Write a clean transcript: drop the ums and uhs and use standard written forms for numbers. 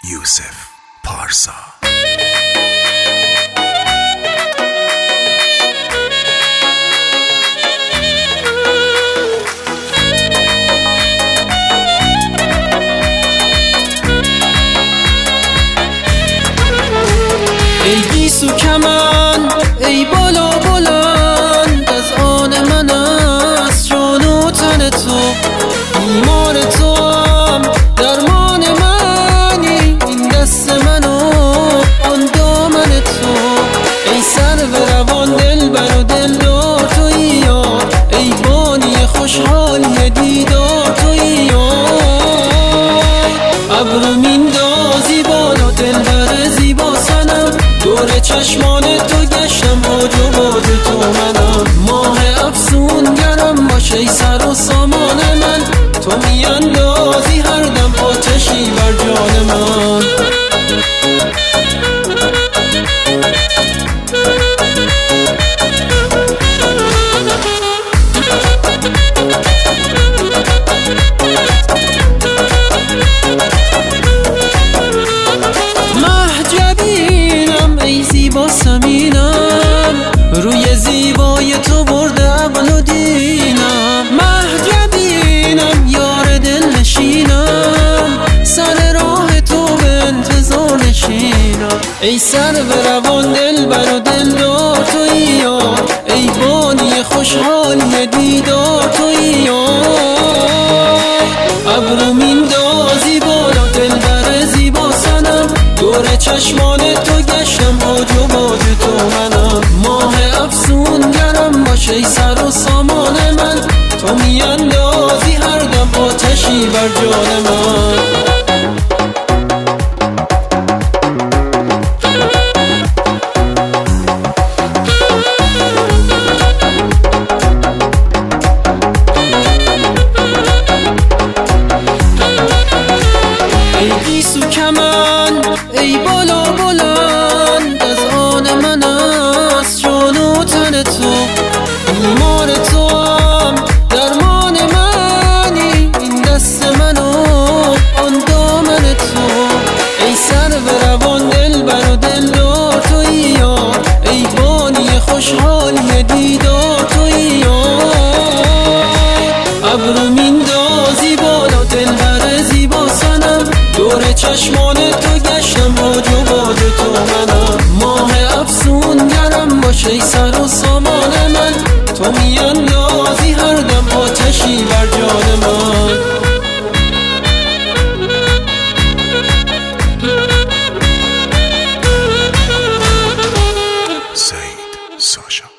یوسف پارسا. ای گیسو کمن، ای بالا بلند، از آن من است جان و تن تو. بیمار تو هم درمان منی، این دست من و آن دامن تو. ای سر به روان دلبر و دلدار تویی یار، ای بانی خوشحالی دیدار تویی یار. ابرو میندازی بالا دلبر زیبا سنم، دور چشمان تو گشتم آج و باج تو منم. ماه افسونگرم باش ای سر و سامان من، تو میاندازی هر دم آتشی بر جان من. زیبا سمینم، روی زیبای تو برده عقل و دینم. محجبینم یار دل نشینم، سر راه تو به انتظار نشینم. ای سر به روان دلبر و دلدار تویی یار، ای بانی خوشحالی دیدار تویی یار. ابرو میندازی بالا دلبر زیبا سنم، دور چشمان تو گشتم آج و باج تو منم. ماه افسونگرم باش ای سر و سامان من، تو میاندازی هر دم آتشی بر جان من. ای گیسو کمن، ای بالا بلند، از آن من است جان و تن تو. بیمار تو هم درمان منی، این دست من و آن دامن تو. ای سر به روان دلبر و دلدار تویی یار، ای بانی خوشحالی دیدار تویی یار. ابرو میندازی بالا دلبر زیبا سنم، دور چشمان تو گشتم آج و باج تو منم. ماه افسونگرم باش ای سر و سامان من، تو میاندازی هر دم آتشی بر جان من. سعید ساشا.